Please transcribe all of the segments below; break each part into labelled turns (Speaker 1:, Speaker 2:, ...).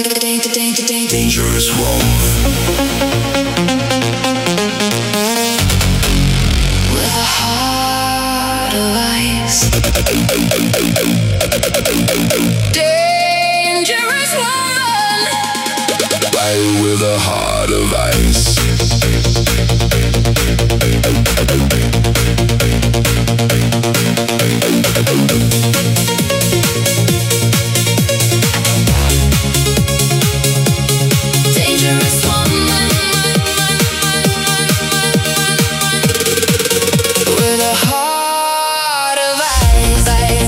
Speaker 1: Dangerous wolf. With a heart of ice. Dangerous woman. Right with a heart of ice. Dangerous woman with a heart of ice.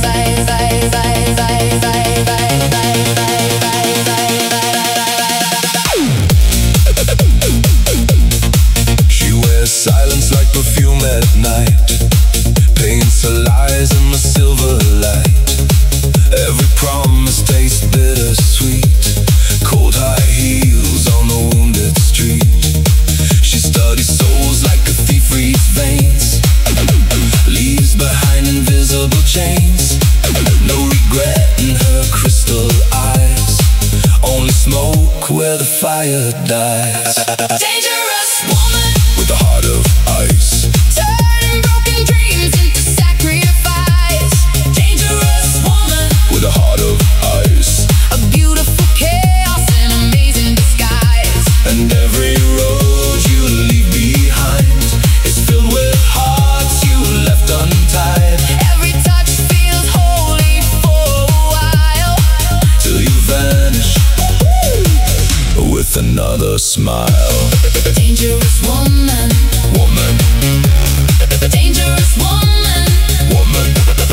Speaker 1: She wears silence like perfume at night, paints her lies in the silver light. Every promise tastes bittersweet. Cold high heels on the wounded street. She studies souls like a thief reads veins. Leaves behind invisible chains. No regret in her crystal eyes. Only smoke where the fire dies. Dangerous woman with a heart of ice. Turning broken dreams into sacrifice. Dangerous woman with a heart of ice. A beautiful chaos in amazing disguise. And every road you leave behind is filled with hearts you left untied. Every touch feels holy for a while, till you vanish with another smile. Dangerous woman. Woman. Dangerous woman. Woman.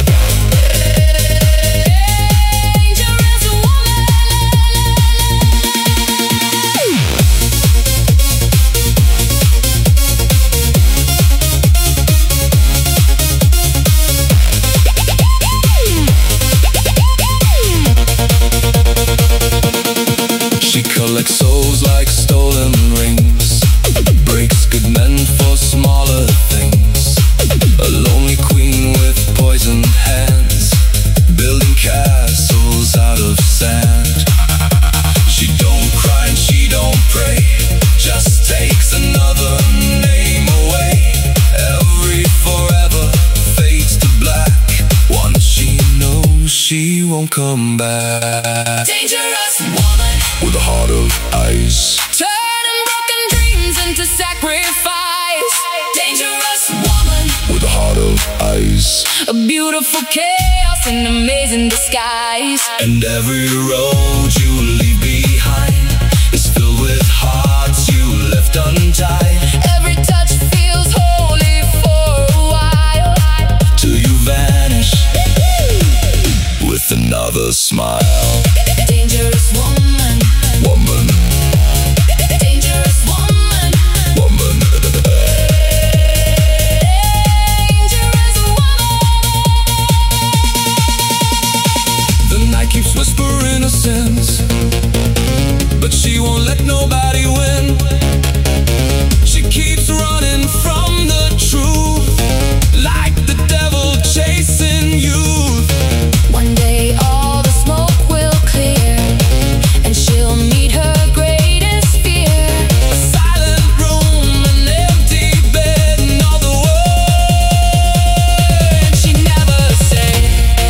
Speaker 1: Dangerous woman. She collects souls like stolen rings. Breaks good men for smaller things. A lonely queen with poisoned hands, building castles out of sand. She don't cry and she don't pray, just takes another name away. Every forever fades to black. Once she knows she won't come back. Dangerous woman with a heart of ice. Turning broken dreams into sacrifice. Dangerous woman with a heart of ice. A beautiful chaos in amazing disguise. And every road you leave behind is filled with hearts you left untied. Every touch feels holy for a while, till you vanish with another smile. Dangerous woman. Woman. Dangerous woman. Woman. Dangerous woman. The night keeps whispering her sins, but she won't let nobody win. She keeps running from the truth, like the devil chasing youth. One day all the smoke will clear, and she'll meet her greatest fear. A silent room, an empty bed, and all the words she never said.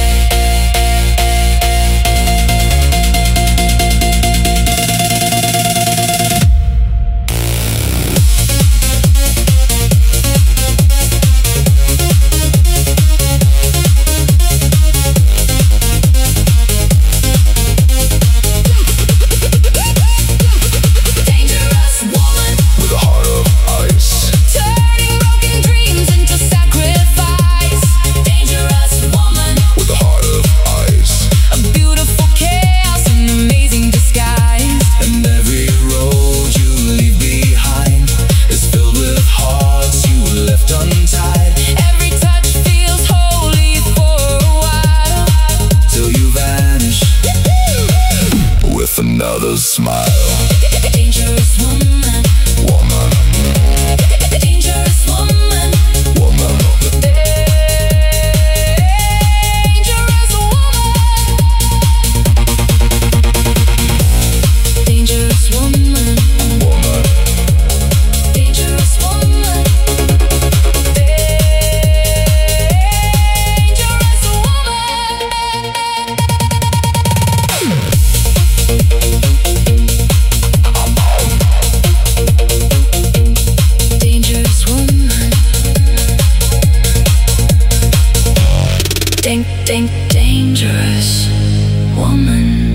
Speaker 1: Dangerous woman with a heart of ice. Turning broken dreams into sacrifice. Dangerous woman with a heart of ice. A beautiful chaos in amazing disguise. And every road you leave behind is filled with hearts you left untied. Every touch feels holy for a while, till you vanish with another smile. Dangerous woman. Woman. Dangerous woman. Woman. Dangerous woman.
Speaker 2: Dangerous woman.